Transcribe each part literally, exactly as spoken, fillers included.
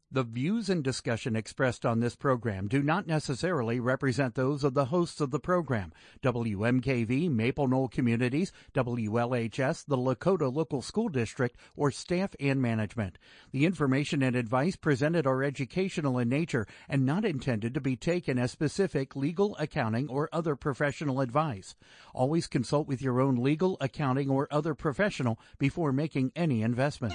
The views and discussion expressed on this program do not necessarily represent those of the hosts of the program, W M K V, Maple Knoll Communities, W L H S, the Lakota Local School District, or staff and management. The information and advice presented are educational in nature and not intended to be taken as specific legal, accounting, or other professional advice. Always consult with your own legal, accounting, or other professional before making any investment.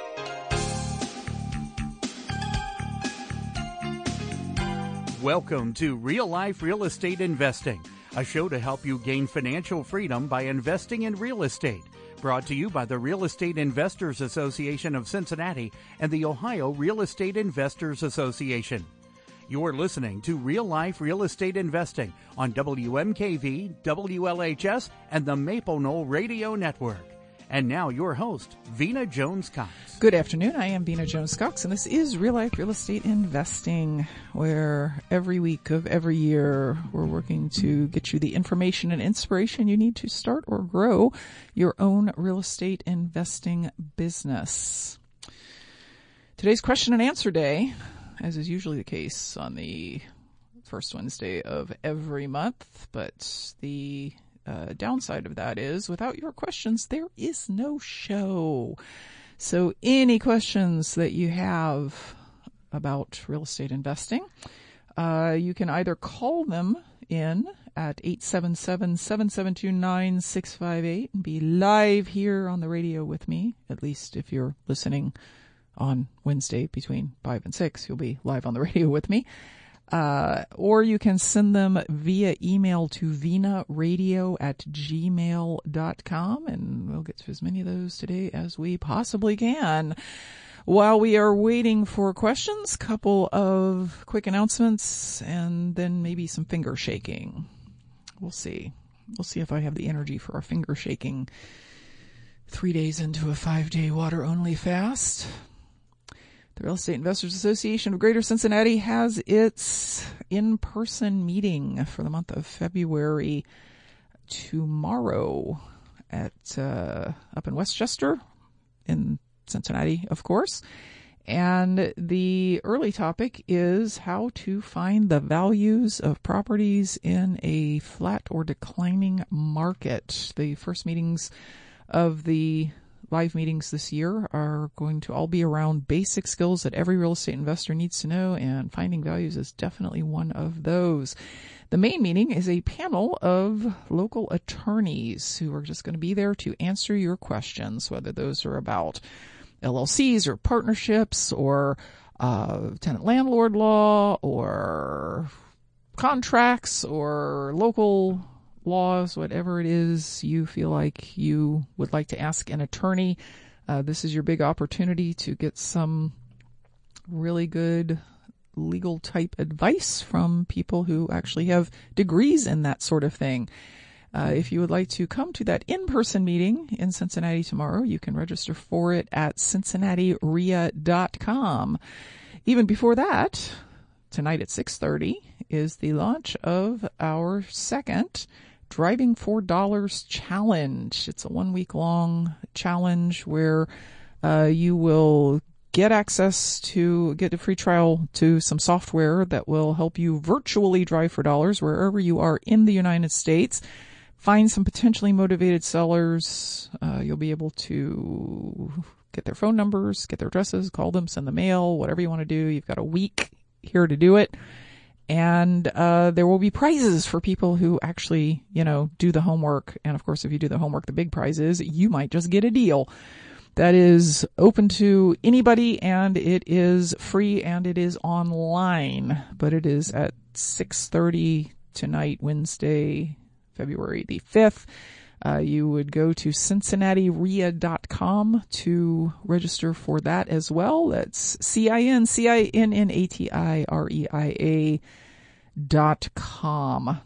Welcome to Real Life Real Estate Investing, a show to help you gain financial freedom by investing in real estate. Brought to you by the Real Estate Investors Association of Cincinnati and the Ohio Real Estate Investors Association. You're listening to Real Life Real Estate Investing on W M K V, W L H S, and the Maple Knoll Radio Network. And now your host, Vena Jones-Cox. Good afternoon. I am Vena Jones-Cox, and this is Real Life Real Estate Investing, where every week of every year we're working to get you the information and inspiration you need to start or grow your own real estate investing business. Today's question and answer day, as is usually the case on the first Wednesday of every month, but the Uh, downside of that is without your questions, there is no show. So any questions that you have about real estate investing, uh, you can either call them in at eight seven seven, seven seven two, nine six five eight and be live here on the radio with me. At least if you're listening on Wednesday between five and six, you'll be live on the radio with me. Uh, or you can send them via email to venaradio at gmail dot com, and we'll get to as many of those today as we possibly can. While we are waiting for questions, couple of quick announcements, and then maybe some finger shaking. We'll see. We'll see if I have the energy for our finger shaking three days into a five-day water-only fast. The Real Estate Investors Association of Greater Cincinnati has its in-person meeting for the month of February tomorrow at uh, up in Westchester, in Cincinnati, of course. And the early topic is how to find the values of properties in a flat or declining market. The first meetings of the live meetings this year are going to all be around basic skills that every real estate investor needs to know, and finding values is definitely one of those. The main meeting is a panel of local attorneys who are just going to be there to answer your questions, whether those are about L L Cs or partnerships or uh, tenant-landlord law or contracts or local laws, whatever it is you feel like you would like to ask an attorney. Uh, this is your big opportunity to get some really good legal type advice from people who actually have degrees in that sort of thing. Uh, if you would like to come to that in-person meeting in Cincinnati tomorrow, you can register for it at cincinnati R E A dot com. Even before that, tonight at six thirty is the launch of our second Driving for Dollars challenge. It's a one week long challenge where uh, you will get access to, get a free trial to some software that will help you virtually drive for dollars wherever you are in the United States. Find some potentially motivated sellers. Uh, you'll be able to get their phone numbers, get their addresses, call them, send the mail, whatever you want to do. You've got a week here to do it. And uh there will be prizes for people who actually, you know, do the homework. And of course, if you do the homework, the big prize is you might just get a deal. That is open to anybody, and it is free, and it is online. But it is at six thirty tonight, Wednesday, February the fifth. Uh, you would go to cincinnati R E A dot com to register for that as well. That's C I N C I N N A T I R E I A dot com.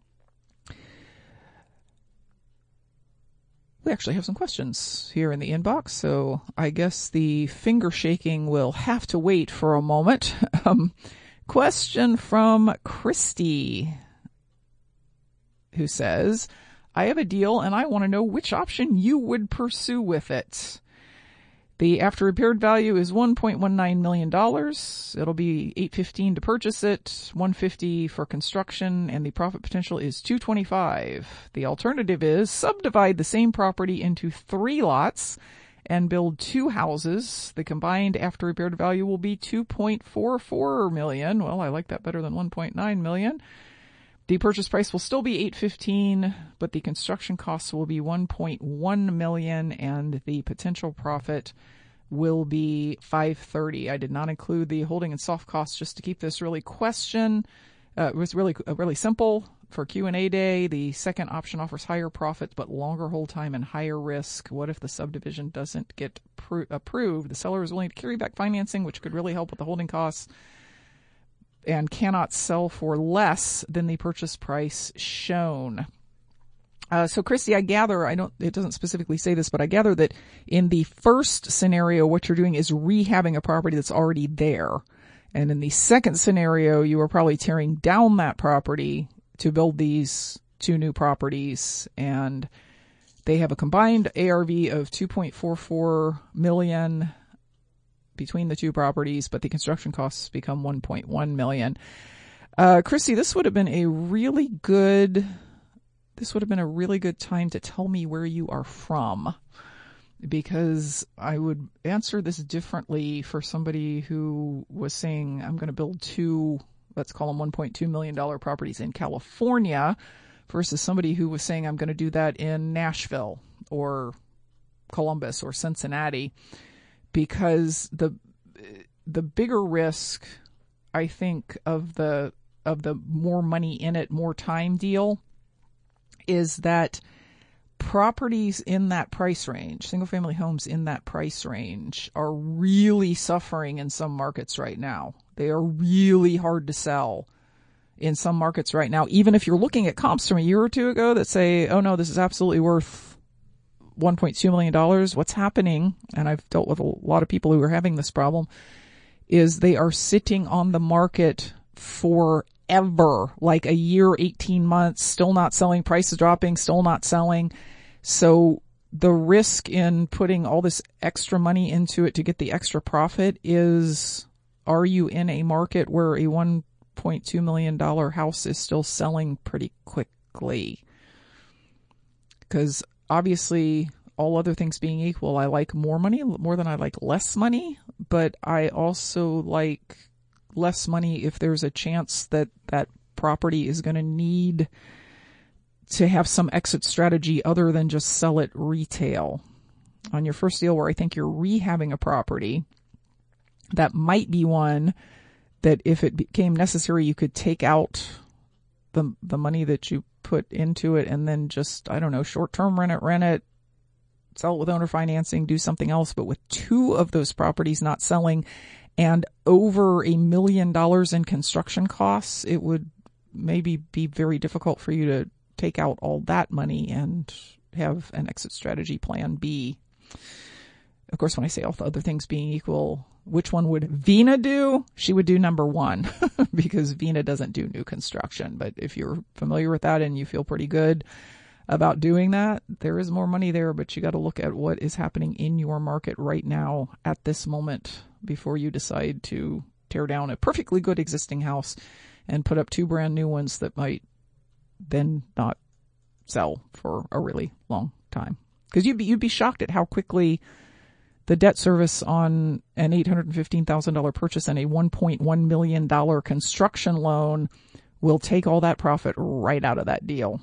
We actually have some questions here in the inbox, so I guess the finger shaking will have to wait for a moment. Um, question from Christy, who says, I have a deal and I want to know which option you would pursue with it. The after repaired value is one point one nine million dollars. It'll be eight hundred fifteen dollars to purchase it, one hundred fifty dollars for construction, and the profit potential is two hundred twenty-five dollars. The alternative is subdivide the same property into three lots and build two houses. The combined after repaired value will be two point four four million dollars. Well, I like that better than one point nine million dollars. The purchase price will still be eight hundred fifteen dollars, but the construction costs will be one point one million dollars, and the potential profit will be five hundred thirty dollars. I did not include the holding and soft costs just to keep this really question. Uh, it was really uh, really simple for Q and A day. The second option offers higher profits but longer hold time and higher risk. What if the subdivision doesn't get pro- approved? The seller is willing to carry back financing, which could really help with the holding costs, and cannot sell for less than the purchase price shown. Uh, so, Christy, I gather, I don't, it doesn't specifically say this, but I gather that in the first scenario, what you're doing is rehabbing a property that's already there. And in the second scenario, you are probably tearing down that property to build these two new properties. And they have a combined A R V of two point four four million dollars between the two properties, but the construction costs become one point one million dollars. Uh, Christy, this would have been a really good, this would have been a really good time to tell me where you are from, because I would answer this differently for somebody who was saying, I'm going to build two, let's call them one point two million dollars properties in California, versus somebody who was saying, I'm going to do that in Nashville or Columbus or Cincinnati. Because the the bigger risk, I think, of the of the more money in it, more time deal, is that properties in that price range, single family homes in that price range, are really suffering in some markets right now. They are really hard to sell in some markets right now. Even if you're looking at comps from a year or two ago that say, oh no, this is absolutely worth one point two million dollars, what's happening, and I've dealt with a lot of people who are having this problem, is they are sitting on the market forever, like a year, eighteen months, still not selling, prices dropping, still not selling. So the risk in putting all this extra money into it to get the extra profit is, are you in a market where a one point two million dollars house is still selling pretty quickly? Because obviously, all other things being equal, I like more money more than I like less money, but I also like less money if there's a chance that that property is going to need to have some exit strategy other than just sell it retail. On your first deal where I think you're rehabbing a property, that might be one that if it became necessary, you could take out the the money that you put into it and then just, I don't know, short-term rent it, rent it, sell it with owner financing, do something else. But with two of those properties not selling and over a million dollars in construction costs, it would maybe be very difficult for you to take out all that money and have an exit strategy plan B. Of course, when I say all the other things being equal, which one would Vina do? She would do number one because Vina doesn't do new construction. But if you're familiar with that and you feel pretty good about doing that, there is more money there, but you got to look at what is happening in your market right now at this moment before you decide to tear down a perfectly good existing house and put up two brand new ones that might then not sell for a really long time. Because you'd be, you'd be shocked at how quickly the debt service on an eight hundred fifteen thousand dollars purchase and a one point one million dollars construction loan will take all that profit right out of that deal.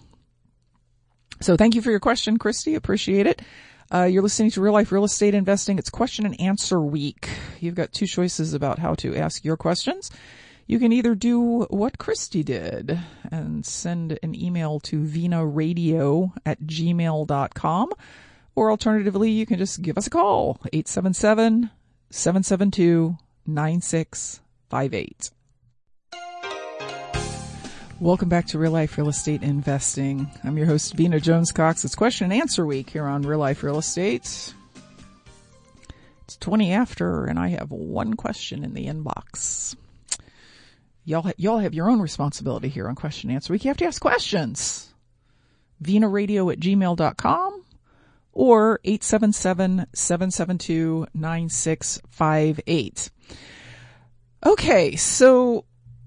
So thank you for your question, Christy. Appreciate it. Uh, you're listening to Real Life Real Estate Investing. It's question and answer week. You've got two choices about how to ask your questions. You can either do what Christy did and send an email to vinaradio at gmail dot com. Or alternatively, you can just give us a call, eight seven seven, seven seven two, nine six five eight. Welcome back to Real Life Real Estate Investing. I'm your host, Vina Jones-Cox. It's question and answer week here on Real Life Real Estate. It's twenty after, and I have one question in the inbox. Y'all, ha- y'all have your own responsibility here on question and answer week. You have to ask questions. vinaradio at gmail dot com. or eight seven seven, seven seven two, nine six five eight. Okay, so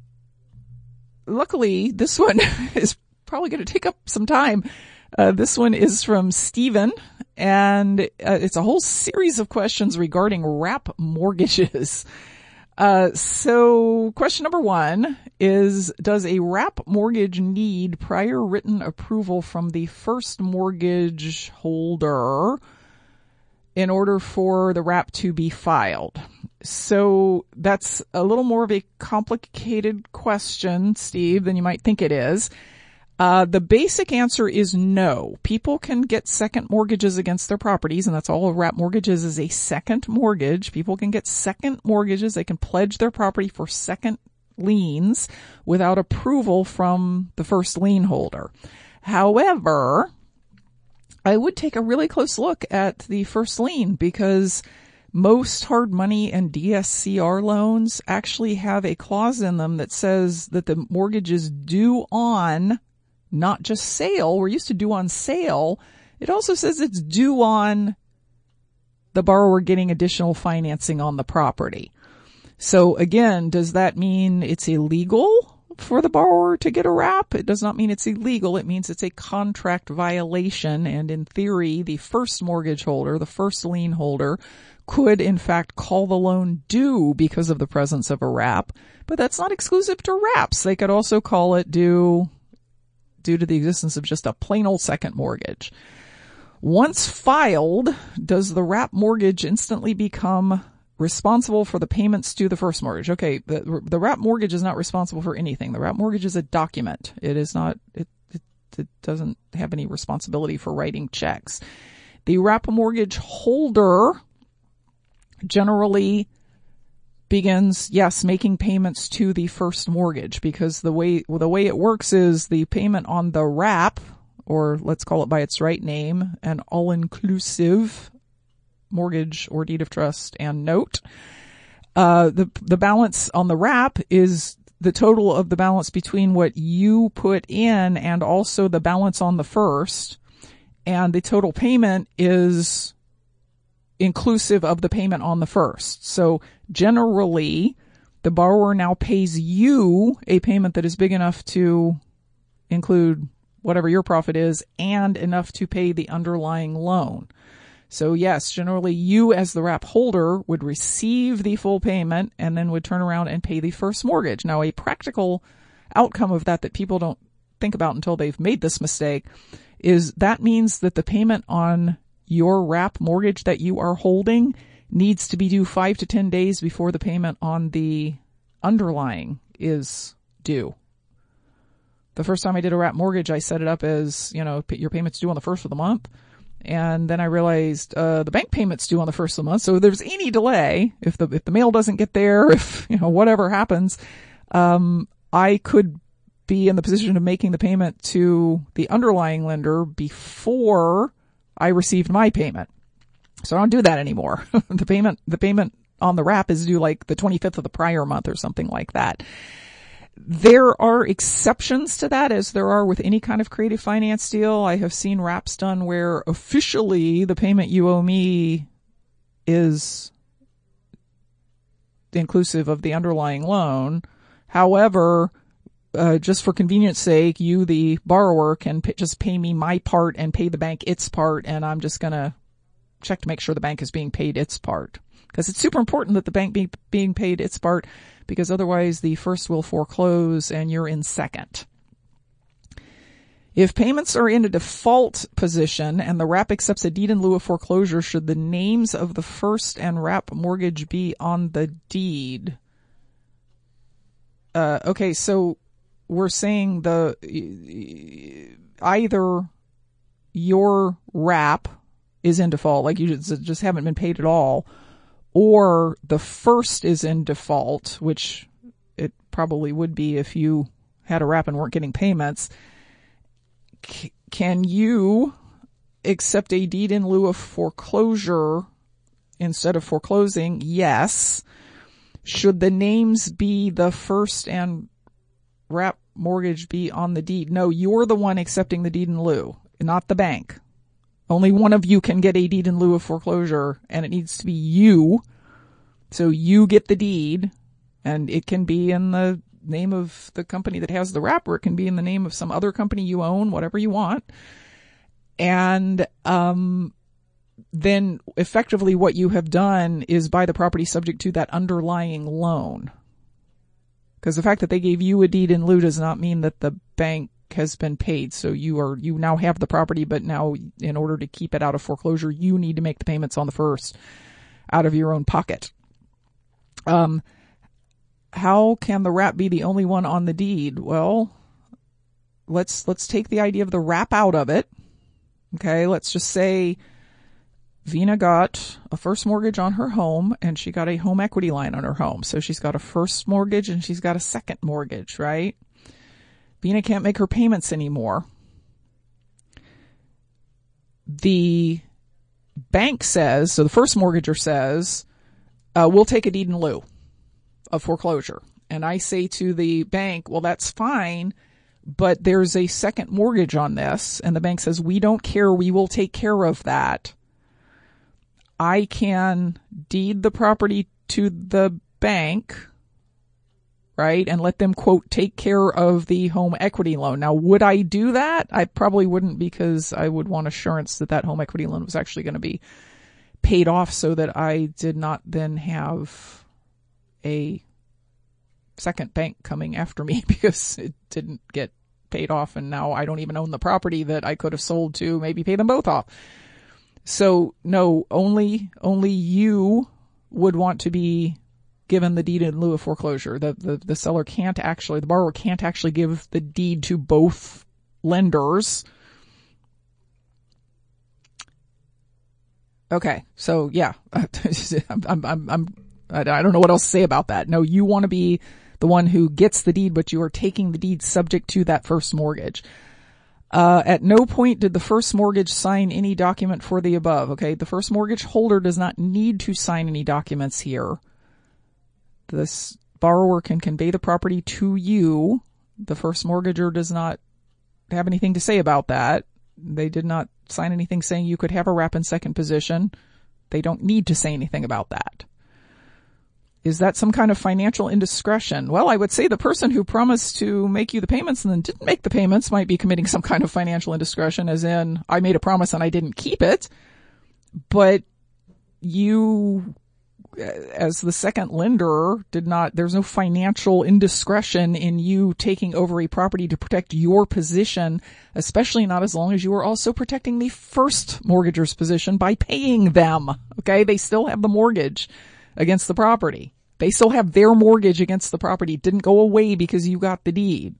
luckily this one is probably going to take up some time. Uh, this one is from Stephen, and uh, it's a whole series of questions regarding wrap mortgages. Uh, so question number one is, does a wrap mortgage need prior written approval from the first mortgage holder in order for the wrap to be filed? So that's a little more of a complicated question, Steve, than you might think it is. Uh, the basic answer is no. People can get second mortgages against their properties, and that's all a wrap mortgage is, is a second mortgage. People can get second mortgages. They can pledge their property for second liens without approval from the first lien holder. However, I would take a really close look at the first lien, because most hard money and D S C R loans actually have a clause in them that says that the mortgage is due on not just sale. We're used to due on sale. It also says it's due on the borrower getting additional financing on the property. So again, does that mean it's illegal for the borrower to get a wrap? It does not mean it's illegal. It means it's a contract violation. And in theory, the first mortgage holder, the first lien holder, could in fact call the loan due because of the presence of a wrap. But that's not exclusive to wraps. They could also call it due due to the existence of just a plain old second mortgage. Once filed, does the wrap mortgage instantly become responsible for the payments to the first mortgage? Okay, the, the wrap mortgage is not responsible for anything. The wrap mortgage is a document. It is not, it, it, it doesn't have any responsibility for writing checks. The wrap mortgage holder generally begins, yes, making payments to the first mortgage, because the way, well, the way it works is the payment on the wrap, or let's call it by its right name, an all-inclusive mortgage or deed of trust and note. Uh, the, the balance on the wrap is the total of the balance between what you put in and also the balance on the first. And the total payment is inclusive of the payment on the first. So generally, the borrower now pays you a payment that is big enough to include whatever your profit is and enough to pay the underlying loan. So yes, generally you as the wrap holder would receive the full payment and then would turn around and pay the first mortgage. Now, a practical outcome of that that people don't think about until they've made this mistake is that means that the payment on your wrap mortgage that you are holding needs to be due five to ten days before the payment on the underlying is due. The first time I did a wrap mortgage, I set it up as, you know, your payment's due on the first of the month. And then I realized, uh, the bank payment's due on the first of the month. So if there's any delay, if the, if the mail doesn't get there, if, you know, whatever happens, um, I could be in the position of making the payment to the underlying lender before I received my payment. So I don't do that anymore. the payment, the payment on the wrap is due like the twenty-fifth of the prior month or something like that. There are exceptions to that, as there are with any kind of creative finance deal. I have seen wraps done where officially the payment you owe me is inclusive of the underlying loan. However, uh, just for convenience sake, you, the borrower, can p- just pay me my part and pay the bank its part, and I'm just going to check to make sure the bank is being paid its part. Because it's super important that the bank be being paid its part, because otherwise the first will foreclose and you're in second. If payments are in a default position and the wrap accepts a deed in lieu of foreclosure, should the names of the first and wrap mortgage be on the deed? Uh, okay, so we're saying the either your wrap is in default, like you just, just haven't been paid at all, or the first is in default, which it probably would be if you had a wrap and weren't getting payments. C- can you accept a deed in lieu of foreclosure instead of foreclosing? Yes. Should the names be the first and wrap mortgage be on the deed? No, you're the one accepting the deed in lieu, not the bank. Only one of you can get a deed in lieu of foreclosure, and it needs to be you. So you get the deed, and it can be in the name of the company that has the wrap, or it can be in the name of some other company you own, whatever you want. And um then effectively what you have done is buy the property subject to that underlying loan. Because the fact that they gave you a deed in lieu does not mean that the bank has been paid. So you are, you now have the property, but now in order to keep it out of foreclosure, you need to make the payments on the first out of your own pocket. Um, how can the wrap be the only one on the deed? Well, let's, let's take the idea of the wrap out of it. Okay. Let's just say Vena got a first mortgage on her home, and she got a home equity line on her home. So she's got a first mortgage and she's got a second mortgage, right? Vena can't make her payments anymore. The bank says, so the first mortgager says, uh, we'll take a deed in lieu of foreclosure. And I say to the bank, well, that's fine, but there's a second mortgage on this. And the bank says, we don't care. We will take care of that. I can deed the property to the bank, right, and let them, quote, take care of the home equity loan. Now, would I do that? I probably wouldn't, because I would want assurance that that home equity loan was actually going to be paid off, so that I did not then have a second bank coming after me because it didn't get paid off, and now I don't even own the property that I could have sold to maybe pay them both off. So no, only, only you would want to be given the deed in lieu of foreclosure. The, the, the seller can't actually, the borrower can't actually give the deed to both lenders. Okay. So yeah, I'm, I'm, I'm, I'm, I don't know what else to say about that. No, you want to be the one who gets the deed, but you are taking the deed subject to that first mortgage. Uh, at no point did the first mortgage sign any document for the above. Okay. The first mortgage holder does not need to sign any documents here. This borrower can convey the property to you. The first mortgager does not have anything to say about that. They did not sign anything saying you could have a wrap in second position. They don't need to say anything about that. Is that some kind of financial indiscretion? Well, I would say the person who promised to make you the payments and then didn't make the payments might be committing some kind of financial indiscretion, as in, I made a promise and I didn't keep it. But you, as the second lender, did not, there's no financial indiscretion in you taking over a property to protect your position, especially not as long as you are also protecting the first mortgager's position by paying them. Okay? They still have the mortgage against the property. They still have their mortgage against the property. It didn't go away because you got the deed.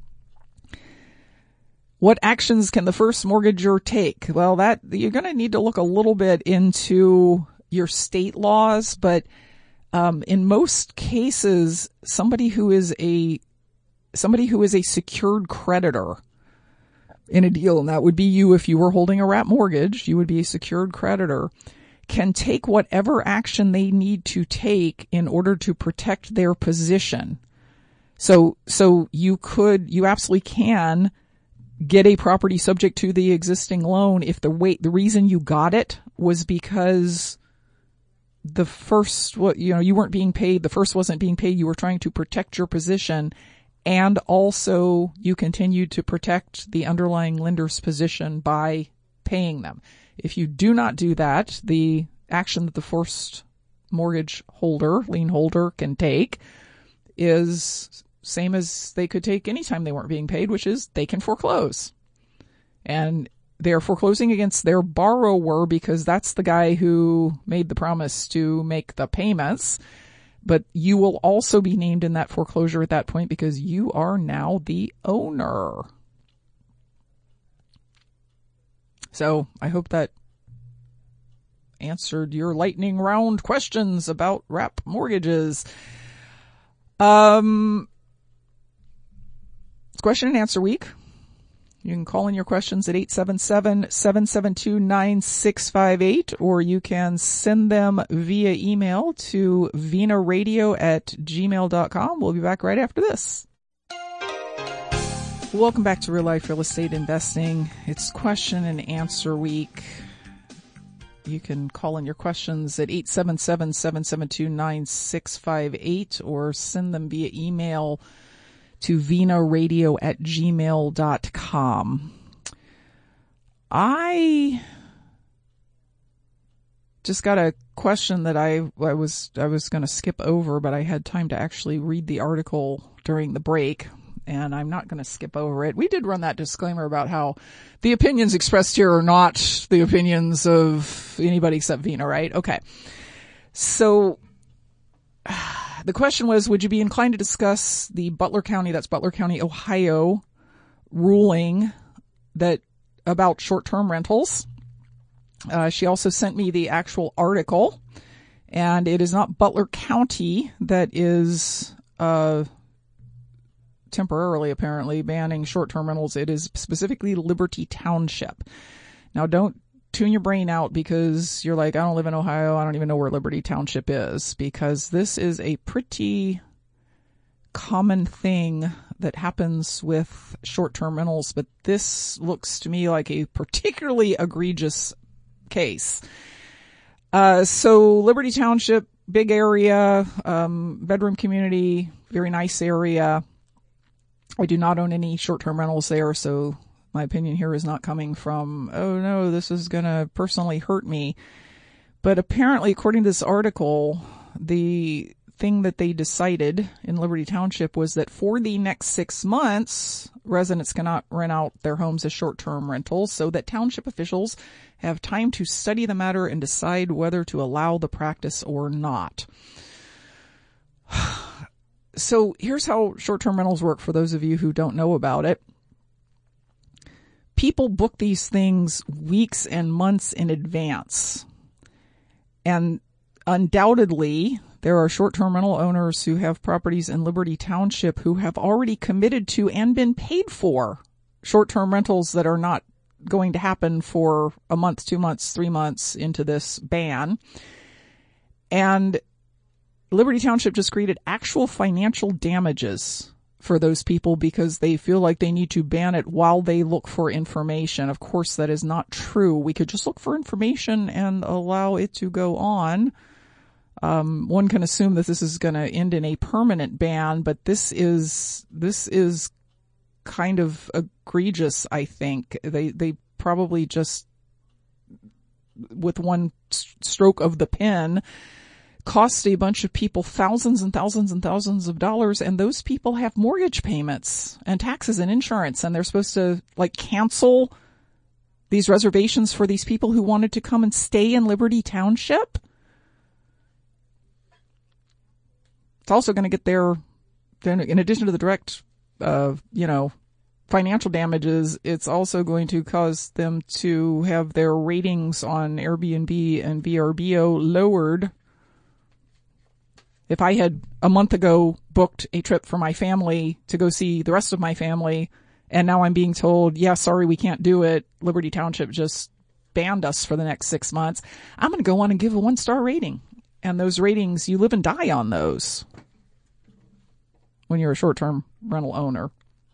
What actions can the first mortgager take? Well, that, you're going to need to look a little bit into your state laws, but um, in most cases, somebody who is a somebody who is a secured creditor in a deal, and that would be you if you were holding a wrap mortgage, you would be a secured creditor, can take whatever action they need to take in order to protect their position. So, so you could, you absolutely can get a property subject to the existing loan if the wait, the reason you got it was because the first, what, you know, you weren't being paid, the first wasn't being paid, you were trying to protect your position, and also you continued to protect the underlying lender's position by paying them. If you do not do that, the action that the first mortgage holder, lien holder, can take is same as they could take anytime they weren't being paid, which is they can foreclose. And they're foreclosing against their borrower because that's the guy who made the promise to make the payments. But you will also be named in that foreclosure at that point because you are now the owner. So I hope that answered your lightning round questions about wrap mortgages. Um, it's question and answer week. You can call in your questions at eight seven seven, seven seven two, nine six five eight, or you can send them via email to venaradio at gmail dot com. We'll be back right after this. Welcome back to Real Life Real Estate Investing. It's question and answer week. You can call in your questions at eight seven seven, seven seven two, nine six five eight or send them via email to venaradio at gmail dot com. I just got a question that I, I was, I was going to skip over, but I had time to actually read the article during the break, and I'm not going to skip over it. We did run that disclaimer about how the opinions expressed here are not the opinions of anybody except Vena, right? Okay. So the question was, would you be inclined to discuss the Butler County, that's Butler County, Ohio, ruling that about short-term rentals? Uh, she also sent me the actual article, and it is not Butler County that is uh temporarily, apparently, banning short-term rentals. It is specifically Liberty Township. Now, don't tune your brain out because you're like, I don't live in Ohio. I don't even know where Liberty Township is, because this is a pretty common thing that happens with short-term rentals, but this looks to me like a particularly egregious case. Uh, so Liberty Township, big area, um, bedroom community, very nice area. I do not own any short-term rentals there, so my opinion here is not coming from, oh no, this is going to personally hurt me. But apparently, according to this article, the thing that they decided in Liberty Township was that for the next six months, residents cannot rent out their homes as short-term rentals, so that township officials have time to study the matter and decide whether to allow the practice or not. So here's how short-term rentals work for those of you who don't know about it. People book these things weeks and months in advance. And undoubtedly, there are short-term rental owners who have properties in Liberty Township who have already committed to and been paid for short-term rentals that are not going to happen for a month, two months, three months into this ban. And Liberty Township just created actual financial damages for those people because they feel like they need to ban it while they look for information. Of course, that is not true. We could just look for information and allow it to go on. Um, one can assume that this is going to end in a permanent ban, but this is, this is kind of egregious, I think. They, they probably just, with one stroke of the pen, cost a bunch of people thousands and thousands and thousands of dollars, and those people have mortgage payments and taxes and insurance, and they're supposed to like cancel these reservations for these people who wanted to come and stay in Liberty Township. It's also going to get their, in addition to the direct, uh, you know, financial damages, it's also going to cause them to have their ratings on Airbnb and V R B O lowered. If I had a month ago booked a trip for my family to go see the rest of my family, and now I'm being told, yeah, sorry, we can't do it, Liberty Township just banned us for the next six months, I'm going to go on and give a one-star rating. And those ratings, you live and die on those when you're a short-term rental owner.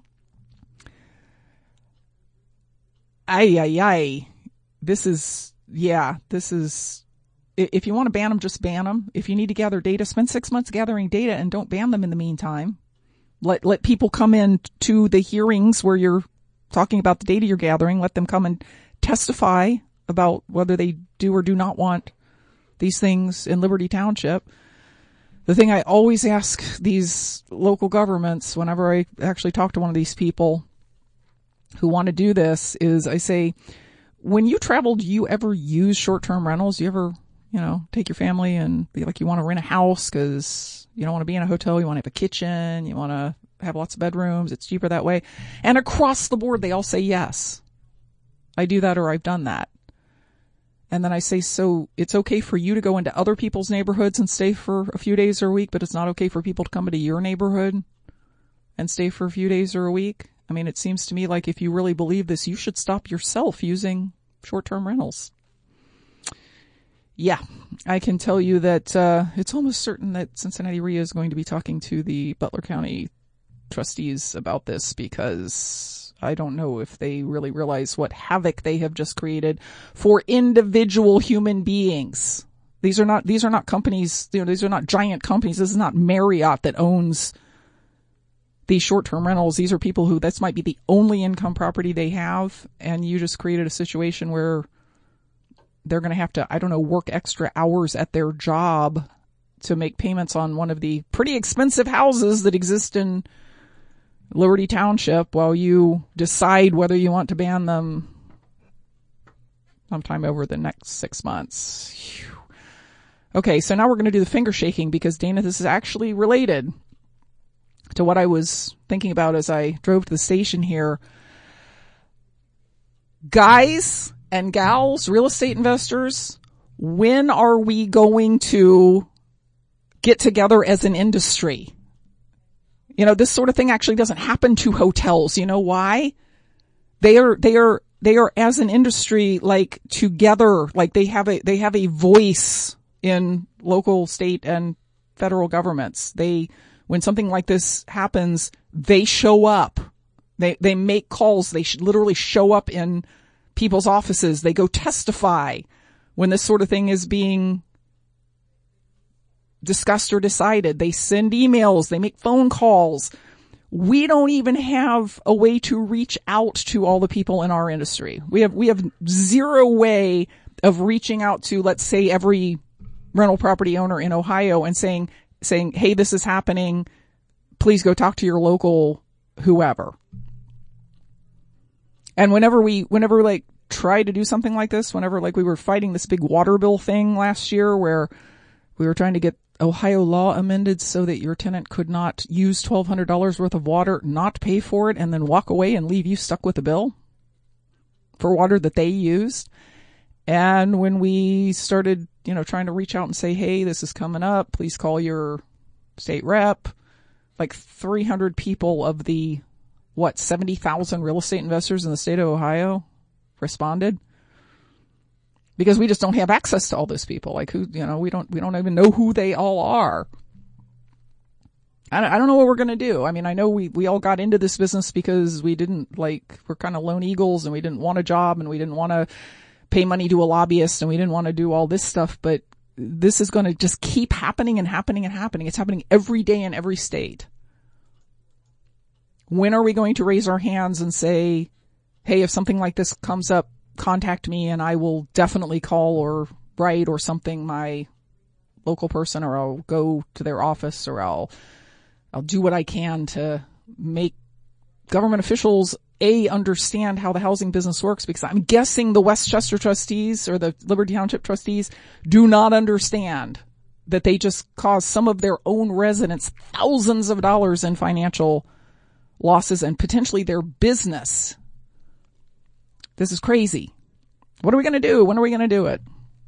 Ay, ay, ay. This is, yeah, this is... If you want to ban them, just ban them. If you need to gather data, spend six months gathering data and don't ban them in the meantime. Let let people come in to the hearings where you're talking about the data you're gathering. Let them come and testify about whether they do or do not want these things in Liberty Township. The thing I always ask these local governments whenever I actually talk to one of these people who want to do this is I say, when you travel, do you ever use short-term rentals? Do you ever... You know, take your family and be like, you want to rent a house because you don't want to be in a hotel. You want to have a kitchen. You want to have lots of bedrooms. It's cheaper that way. And across the board, they all say yes. I do that or I've done that. And then I say, so it's okay for you to go into other people's neighborhoods and stay for a few days or a week, but it's not okay for people to come into your neighborhood and stay for a few days or a week? I mean, it seems to me like if you really believe this, you should stop yourself using short-term rentals. Yeah, I can tell you that uh, it's almost certain that Cincinnati R I A is going to be talking to the Butler County trustees about this, because I don't know if they really realize what havoc they have just created for individual human beings. These are not, these are not companies, you know, these are not giant companies. This is not Marriott that owns these short-term rentals. These are people who, this might be the only income property they have, and you just created a situation where they're going to have to, I don't know, work extra hours at their job to make payments on one of the pretty expensive houses that exist in Liberty Township while you decide whether you want to ban them sometime over the next six months. Whew. Okay, so now we're going to do the finger shaking, because, Dana, this is actually related to what I was thinking about as I drove to the station here. Guys and gals, real estate investors, when are we going to get together as an industry? You know, this sort of thing actually doesn't happen to hotels. You know why? They are, they are, they are as an industry, like, together, like they have a, they have a voice in local, state, and federal governments. They, when something like this happens, they show up. They, they make calls. They should literally show up in people's offices. They go testify when this sort of thing is being discussed or decided. They send emails. They make phone calls. We don't even have a way to reach out to all the people in our industry. We have, we have zero way of reaching out to, let's say, every rental property owner in Ohio and saying, saying, hey, this is happening. Please go talk to your local whoever. And whenever we, whenever like try to do something like this, whenever like we were fighting this big water bill thing last year where we were trying to get Ohio law amended so that your tenant could not use twelve hundred dollars worth of water, not pay for it, and then walk away and leave you stuck with a bill for water that they used. And when we started, you know, trying to reach out and say, hey, this is coming up, please call your state rep, like three hundred people of the, what, seventy thousand real estate investors in the state of Ohio responded. Because we just don't have access to all those people. Like who, you know, we don't, we don't even know who they all are. I don't, I don't know what we're going to do. I mean, I know we, we all got into this business because we didn't like, we're kind of lone eagles and we didn't want a job and we didn't want to pay money to a lobbyist and we didn't want to do all this stuff. But this is going to just keep happening and happening and happening. It's happening every day in every state. When are we going to raise our hands and say, hey, if something like this comes up, contact me and I will definitely call or write or something my local person, or I'll go to their office, or I'll, I'll do what I can to make government officials A, understand how the housing business works, because I'm guessing the Westchester trustees or the Liberty Township trustees do not understand that they just caused some of their own residents thousands of dollars in financial losses and potentially their business. This is crazy. What are we going to do? When are we going to do it?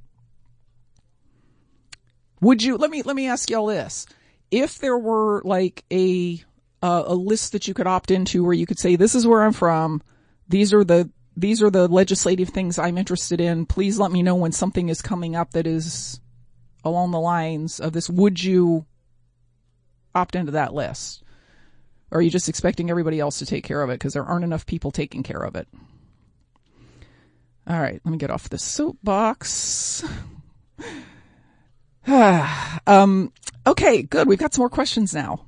Would you, let me, let me ask y'all this. If there were like a, uh, a list that you could opt into where you could say, this is where I'm from. These are the, these are the legislative things I'm interested in. Please let me know when something is coming up that is along the lines of this. Would you opt into that list? Or are you just expecting everybody else to take care of it because there aren't enough people taking care of it? All right, let me get off the soapbox. um, okay, good. We've got some more questions now.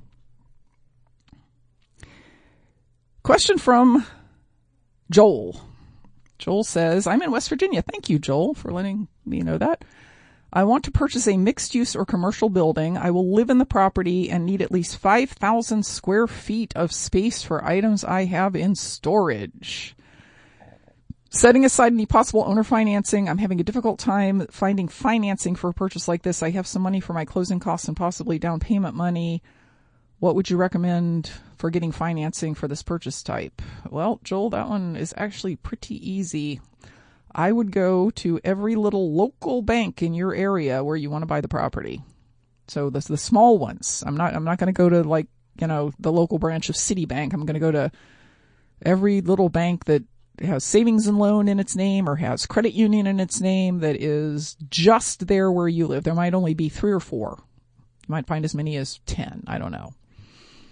Question from Joel. Joel says, I'm in West Virginia. Thank you, Joel, for letting me know that. I want to purchase a mixed-use or commercial building. I will live in the property and need at least five thousand square feet of space for items I have in storage. Setting aside any possible owner financing, I'm having a difficult time finding financing for a purchase like this. I have some money for my closing costs and possibly down payment money. What would you recommend for getting financing for this purchase type? Well, Joel, that one is actually pretty easy. I would go to every little local bank in your area where you want to buy the property. So the, the small ones. I'm not, I'm not going to go to like, you know, the local branch of Citibank. I'm going to go to every little bank that has savings and loan in its name or has credit union in its name that is just there where you live. There might only be three or four. You might find as many as ten. I don't know.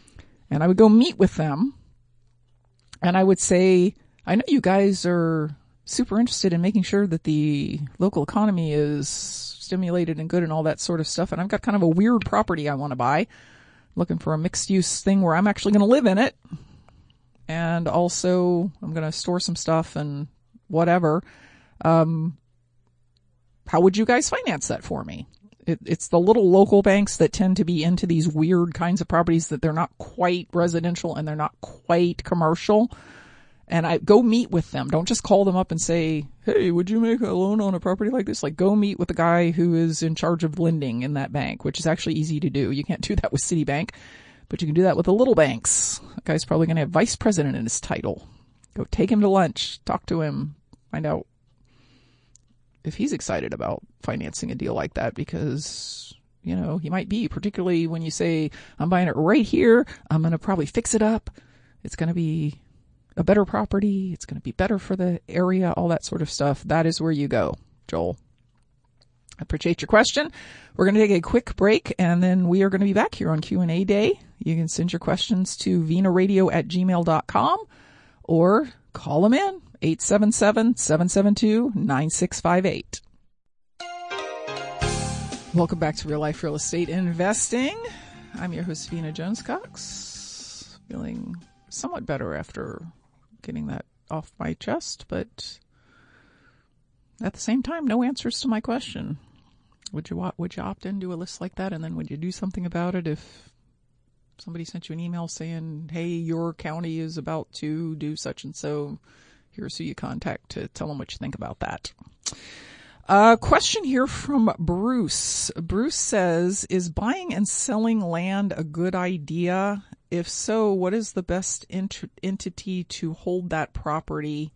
And I would go meet with them. And I would say, I know you guys are super interested in making sure that the local economy is stimulated and good and all that sort of stuff. And I've got kind of a weird property I want to buy. Looking for a mixed use thing where I'm actually going to live in it. And also I'm going to store some stuff and whatever. Um, how would you guys finance that for me? It, it's the little local banks that tend to be into these weird kinds of properties that they're not quite residential and they're not quite commercial. And I go meet with them. Don't just call them up and say, hey, would you make a loan on a property like this? Like, go meet with the guy who is in charge of lending in that bank, which is actually easy to do. You can't do that with Citibank, but you can do that with the little banks. That guy's probably going to have vice president in his title. Go take him to lunch, talk to him, find out if he's excited about financing a deal like that, because, you know, he might be, particularly when you say, I'm buying it right here. I'm going to probably fix it up. It's going to be a better property. It's going to be better for the area, all that sort of stuff. That is where you go, Joel. I appreciate your question. We're going to take a quick break, and then we are going to be back here on Q and A Day. You can send your questions to venaradio at gmail dot com or call them in, eight seven seven, seven seven two, nine six five eight. Welcome back to Real Life Real Estate Investing. I'm your host, Vena Jones Cox, feeling somewhat better after getting that off my chest, but at the same time, no answers to my question. Would you would you opt into a list like that, and then would you do something about it if somebody sent you an email saying, hey, your county is about to do such and so, here's who you contact to tell them what you think about that. Uh, question here from Bruce. Bruce says, is buying and selling land a good idea? If so, what is the best ent- entity to hold that property?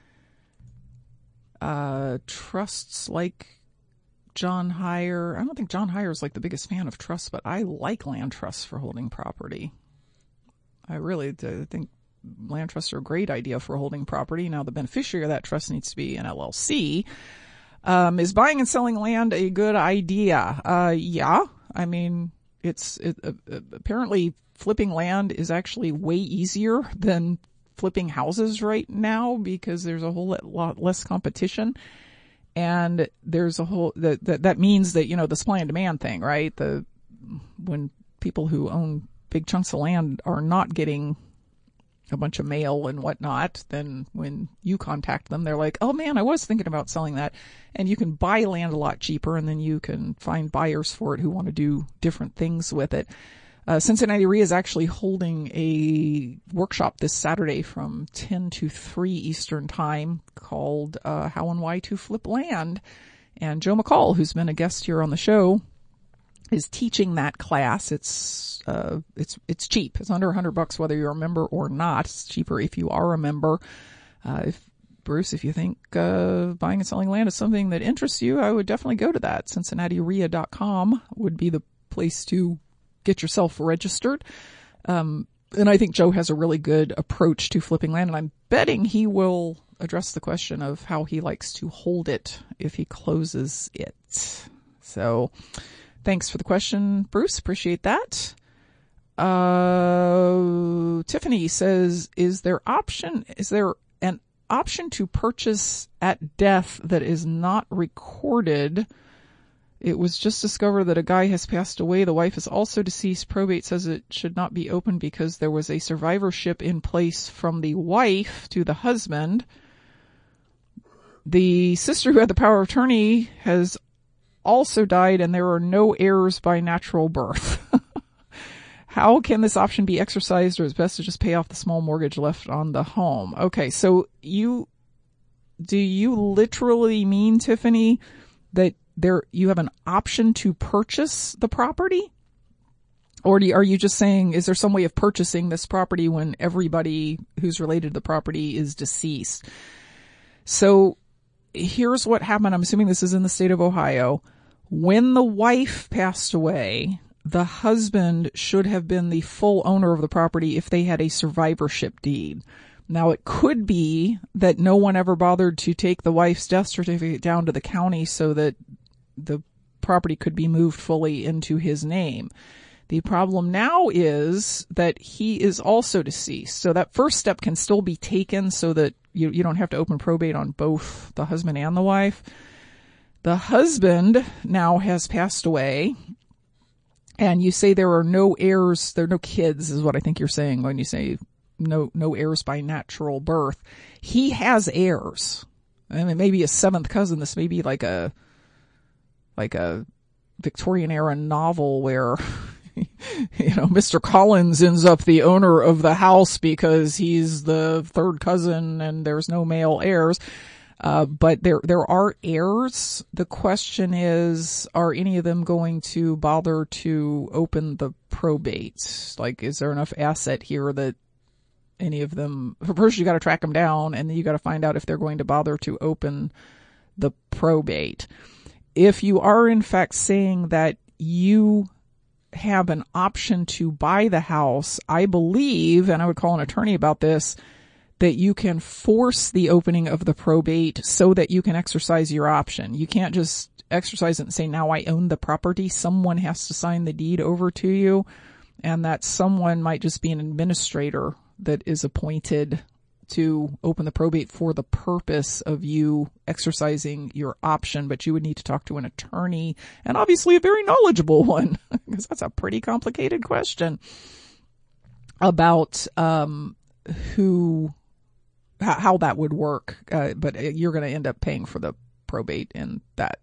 Uh, trusts like John Heyer. I don't think John Heyer is like the biggest fan of trusts, but I like land trusts for holding property. I really do think land trusts are a great idea for holding property. Now, the beneficiary of that trust needs to be an L L C. Um, is buying and selling land a good idea? Uh, yeah. I mean, it's it, uh, apparently flipping land is actually way easier than flipping houses right now because there's a whole lot less competition. And there's a whole, that, that, that means that, you know, the supply and demand thing, right? The, when people who own big chunks of land are not getting a bunch of mail and whatnot, then when you contact them, they're like, oh man, I was thinking about selling that. And you can buy land a lot cheaper, and then you can find buyers for it who want to do different things with it. Uh, Cincinnati Re is actually holding a workshop this Saturday from ten to three Eastern time called uh, How and Why to Flip Land. And Joe McCall, who's been a guest here on the show, is teaching that class. It's uh, it's it's cheap. It's under a hundred bucks whether you're a member or not. It's cheaper if you are a member. Uh, if Bruce, if you think uh, buying and selling land is something that interests you, I would definitely go to that. Cincinnati R E I A dot com would be the place to get yourself registered. Um, and I think Joe has a really good approach to flipping land, and I'm betting he will address the question of how he likes to hold it if he closes it. So thanks for the question, Bruce. Appreciate that. Uh, Tiffany says, is there option, is there an option to purchase at death that is not recorded? It was just discovered that a guy has passed away. The wife is also deceased. Probate says it should not be opened because there was a survivorship in place from the wife to the husband. The sister who had the power of attorney has also died, and there are no heirs by natural birth. How can this option be exercised, or is it best to just pay off the small mortgage left on the home? Okay, so you, do you literally mean, Tiffany, that there, you have an option to purchase the property? Or do you, are you just saying, is there some way of purchasing this property when everybody who's related to the property is deceased? So here's what happened. I'm assuming this is in the state of Ohio. When the wife passed away, the husband should have been the full owner of the property if they had a survivorship deed. Now, it could be that no one ever bothered to take the wife's death certificate down to the county so that the property could be moved fully into his name. The problem now is that he is also deceased. So that first step can still be taken so that you, you don't have to open probate on both the husband and the wife. The husband now has passed away, and you say there are no heirs, there are no kids is what I think you're saying when you say no, no heirs by natural birth. He has heirs. I mean, maybe a seventh cousin. This may be like a, like a Victorian era novel where, you know, Mister Collins ends up the owner of the house because he's the third cousin and there's no male heirs. Uh, but there, there are heirs. The question is, are any of them going to bother to open the probate? Like, is there enough asset here that any of them, first you got to track them down, and then you got to find out if they're going to bother to open the probate. If you are in fact saying that you have an option to buy the house, I believe, and I would call an attorney about this, that you can force the opening of the probate so that you can exercise your option. You can't just exercise it and say, now I own the property. Someone has to sign the deed over to you, and that someone might just be an administrator that is appointed to open the probate for the purpose of you exercising your option, but you would need to talk to an attorney, and obviously a very knowledgeable one, because that's a pretty complicated question about um, who, how, how that would work. Uh, but you're going to end up paying for the probate in that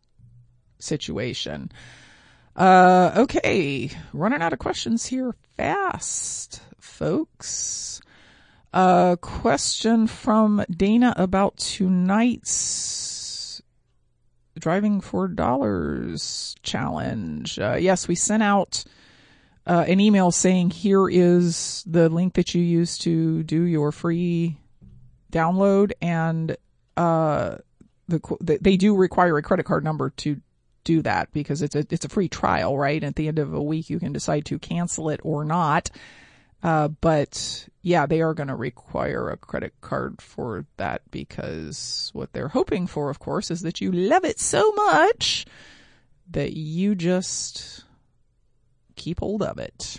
situation. Uh, okay, running out of questions here fast, folks. A uh, question from Dana about tonight's Driving for Dollars challenge. Uh, yes, we sent out uh, an email saying here is the link that you use to do your free download, and uh, the, they do require a credit card number to do that because it's a it's a free trial, right? At the end of a week, you can decide to cancel it or not. Uh, but yeah, they are going to require a credit card for that because what they're hoping for, of course, is that you love it so much that you just keep hold of it.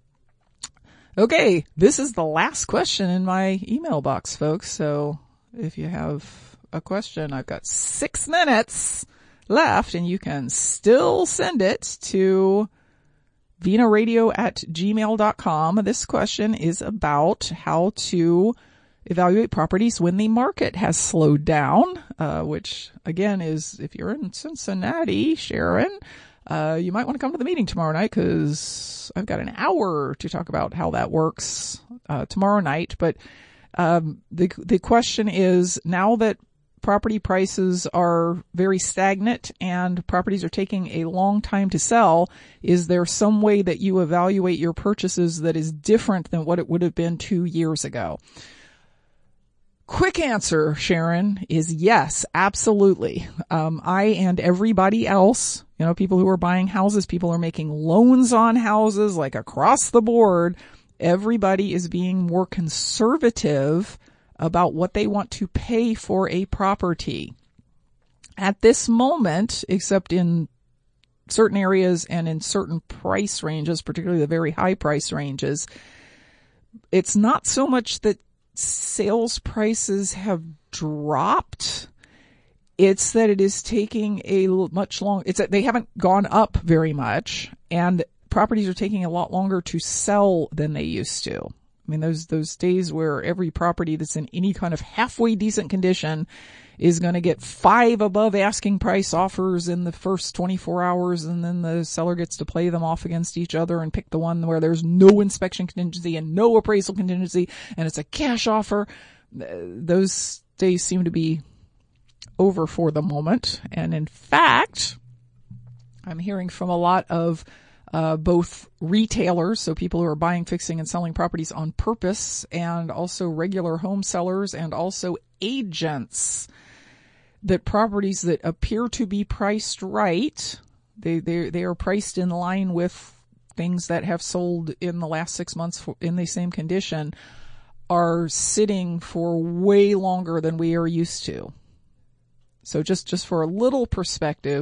Okay, this is the last question in my email box, folks. So if you have a question, I've got six minutes left and you can still send it to venaradio at gmail dot com. This question is about how to evaluate properties when the market has slowed down, uh, which again is, if you're in Cincinnati, Sharon, uh, you might want to come to the meeting tomorrow night because I've got an hour to talk about how that works, uh, tomorrow night. But, um, the, the question is, now that property prices are very stagnant and properties are taking a long time to sell, is there some way that you evaluate your purchases that is different than what it would have been two years ago? Quick answer, Sharon, is yes, absolutely. Um, I and everybody else, you know, people who are buying houses, people are making loans on houses, like across the board, everybody is being more conservative about what they want to pay for a property. At this moment, except in certain areas and in certain price ranges, particularly the very high price ranges, it's not so much that sales prices have dropped. It's that it is taking a much long, it's that they haven't gone up very much, and properties are taking a lot longer to sell than they used to. I mean, those, those days where every property that's in any kind of halfway decent condition is going to get five above asking price offers in the first twenty-four hours, and then the seller gets to play them off against each other and pick the one where there's no inspection contingency and no appraisal contingency and it's a cash offer. Those days seem to be over for the moment. And in fact, I'm hearing from a lot of Uh, both retailers, so people who are buying, fixing, and selling properties on purpose, and also regular home sellers, and also agents, that properties that appear to be priced right, they they they are priced in line with things that have sold in the last six months for, in the same condition, are sitting for way longer than we are used to. So just just for a little perspective,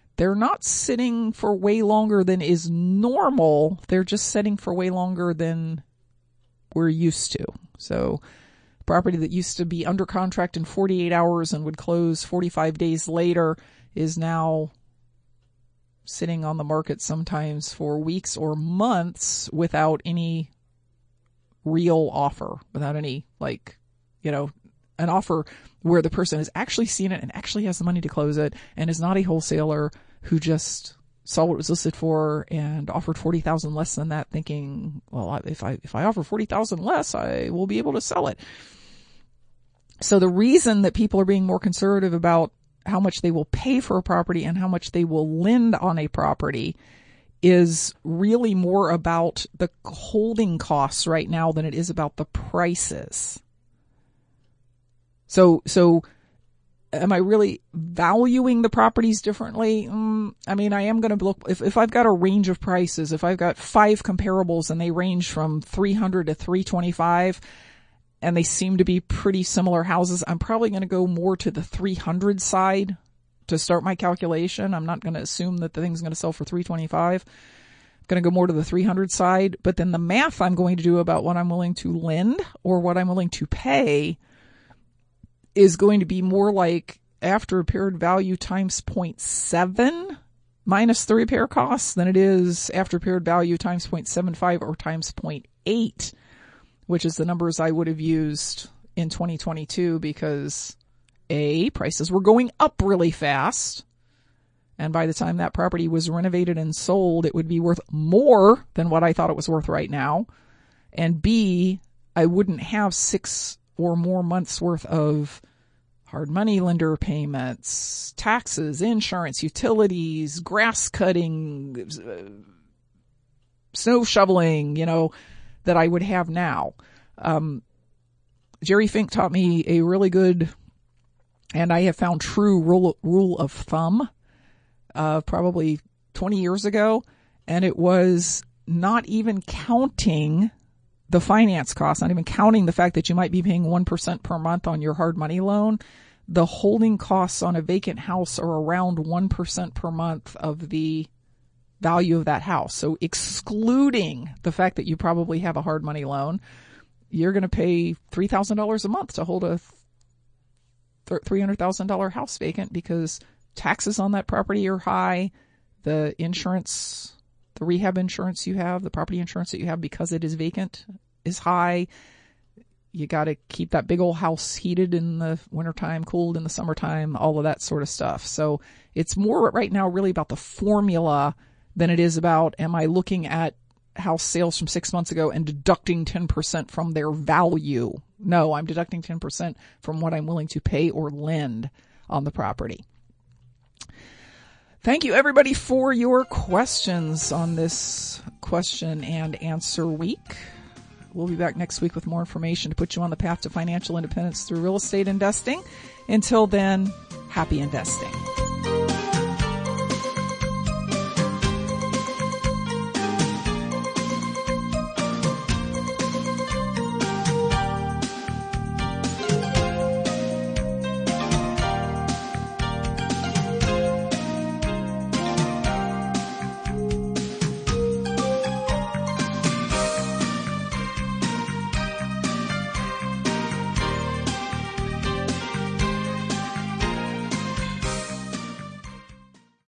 they're not sitting for way longer than is normal. They're just sitting for way longer than we're used to. So property that used to be under contract in forty-eight hours and would close forty-five days later is now sitting on the market sometimes for weeks or months without any real offer, without any, like, you know, an offer where the person has actually seen it and actually has the money to close it and is not a wholesaler who just saw what it was listed for and offered forty thousand less than that, thinking, well, if I, if I offer forty thousand less, I will be able to sell it. So the reason that people are being more conservative about how much they will pay for a property and how much they will lend on a property is really more about the holding costs right now than it is about the prices. So, so am I really valuing the properties differently? Mm, I mean, I am going to look, if, if I've got a range of prices, if I've got five comparables and they range from three hundred to three twenty-five, and they seem to be pretty similar houses, I'm probably going to go more to the three hundred side to start my calculation. I'm not going to assume that the thing's going to sell for three twenty-five. I'm going to go more to the three hundred side, but then the math I'm going to do about what I'm willing to lend or what I'm willing to pay is going to be more like after repaired value times zero point seven minus the repair costs than it is after repaired value times zero point seven five or times zero point eight, which is the numbers I would have used in twenty twenty-two because A, prices were going up really fast. And by the time that property was renovated and sold, it would be worth more than what I thought it was worth right now. And B, I wouldn't have six or more months worth of hard money lender payments, taxes, insurance, utilities, grass cutting, snow shoveling, you know, that I would have now. Um, Jerry Fink taught me a really good, and I have found true rule, rule of thumb, uh, probably twenty years ago. And it was not even counting the finance costs, not even counting the fact that you might be paying one percent per month on your hard money loan. The holding costs on a vacant house are around one percent per month of the value of that house. So excluding the fact that you probably have a hard money loan, you're going to pay three thousand dollars a month to hold a three hundred thousand dollars house vacant because taxes on that property are high. The insurance, the rehab insurance you have, the property insurance that you have because it is vacant is high. You got to keep that big old house heated in the wintertime, cooled in the summertime, all of that sort of stuff. So it's more right now really about the formula than it is about, am I looking at house sales from six months ago and deducting ten percent from their value? No, I'm deducting ten percent from what I'm willing to pay or lend on the property. Thank you, everybody, for your questions on this question and answer week. We'll be back next week with more information to put you on the path to financial independence through real estate investing. Until then, happy investing.